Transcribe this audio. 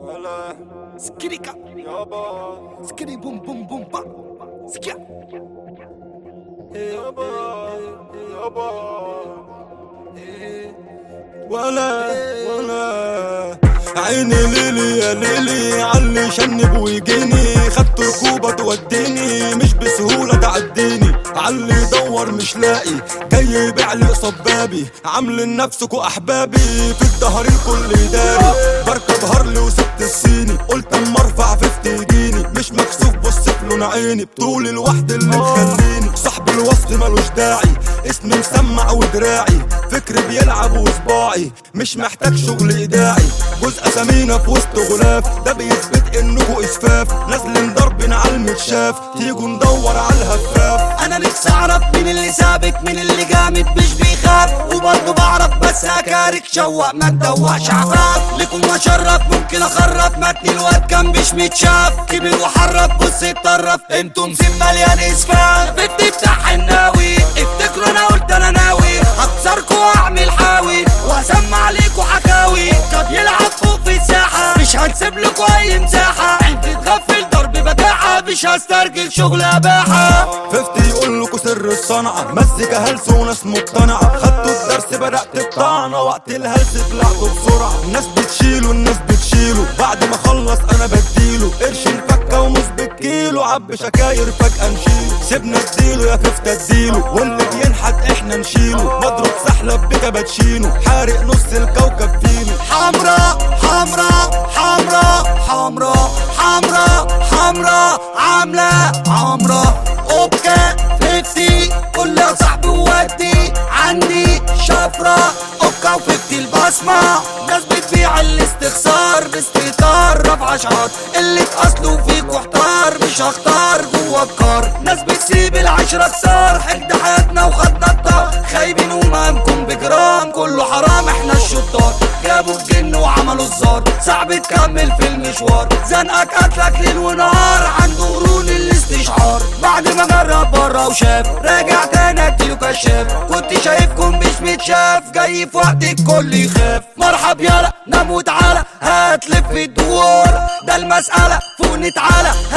ولا سكريكا يابا سكري بوم بوم بوم با سكيا يابا يابا ولا عيني ليلي يا ليلي علي شنب ويجيني خدت ركوبة توديني مش بسهولة تعديني علي يدور مش لاقي جاي يبيع لي قصاد بابي عاملين نفسكوا احبابي في الدهر الكل داري بركب هارلي وسبت الصيني قلت اما ارفع 50 يجيني مش مكسوف بص في لون عيني بطول الوحد اللي مخليني صاحب الوصف ملوش داعي اسمي مسمع ودراعي فكري بيلعب وصباعي مش محتاج شغل ايداعي جزء اسامينا في وسط غلاف ده بيثبت انكوا اسفاف نازلين ضربنا على المتشاف تيجوا ندور على الهفاف. انا نفسي اعرف مين اللي ثابت مين اللي جامد مش بيخاف وبرضه بعرف بس اكارك شوق ما تدوقش عفاف لكم واشرف ممكن اخرف متني الواد كان مش متشاف كبر وحرف بص اتطرف انتم زين مليان اسفاف بتفتح الناوي افتكروا انا قلت انا ناوي هكسركوا واعمل حاوي واسمع عليكوا حكاوي كان يلعب فوق في الساحه مش هنسيب لكوا اي مساحه انت تغفل ضرب بداحه مش هسترجل شغل اباحه 50 يقول لكوا سر الصنعه مزيكا هلس وناس مقتنعه خدتوا الدرس بدات الطعنه وقت الهلس طلعتوا بسرعه الناس بتشيله الناس بتشيله بعد ما خلص انا بديله قرش الفكه ونص بالكيلو عب شكاير فجاه نشيله سيبنا اديله يا ففت اديله واللي بينحت احنا نشيله مضروب سحلب بكباتشينو حارق نص الكوكب فينو حمرا حمرا حمرا حمرا حمرا حمرا عاملة عمرة اوكا 50 كل يا صاحبي ودي عندي شفرة اوكا و50 البصمة ناس بتبيع الاستخسار باستهتار رفع اشعار اللي اصله فيكوا احتار مش هختار جوا الكار ناس بتسيب العشرة كتار حقد حياتنا وخدنا الطار خايبين ومهمكم بجرام كله حرام احنا الشطار جابوا الجن وعملوا الزار صعب تكمل في المشوار زنقك قتلك ليل ونهار عنده قرون الاستشعار بعد ما جرب بره وشاف راجع تاني اديله كشاف كنت شايفكم مش متشاف جاي في وقت الكل يخاف مرحب يالا نام وتعالى هتلف الدور ده المسألة فوق نتعالى